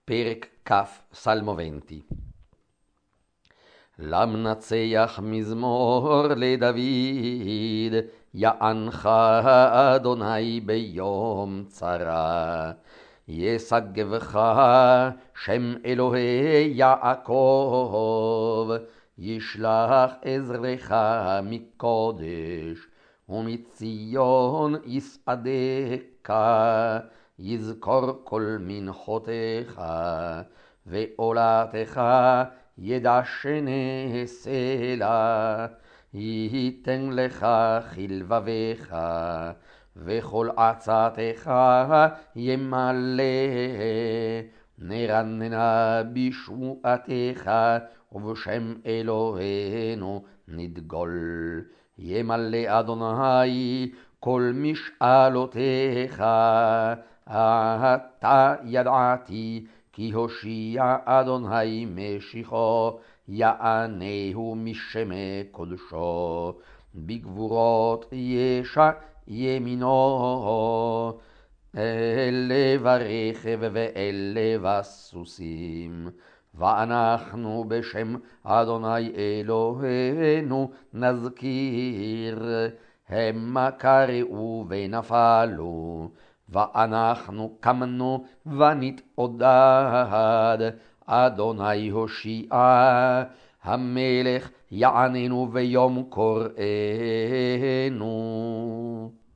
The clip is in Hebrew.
פרק כ' סלמובנטי. למנצח מזמור לדוד, יענך אדוני ביום צרה. ישגבך שם אלוהי יעקב, ישלח עזרך מקודש, ומציון יסעדך. יזכור כל מנחותיך, ועולתך ידשנה סלע. ייתן לך כלבביך, וכל עצתך ימלא. נרננה בשבועתך, ובשם אלוהינו נדגול. ימלא אדוני כל משאלותיך. עתה ידעתי כי הושיע אדוני משיחו, יענהו משמי קודשו. בגבורות ישע ימינו, אלה ברכב ואלה בסוסים. ואנחנו בשם אדוני אלוהינו נזכיר, המה קראו ונפלו, ואנחנו קמנו ונתעודד. אדוני הושיע, המלך יעננו ביום קוראנו.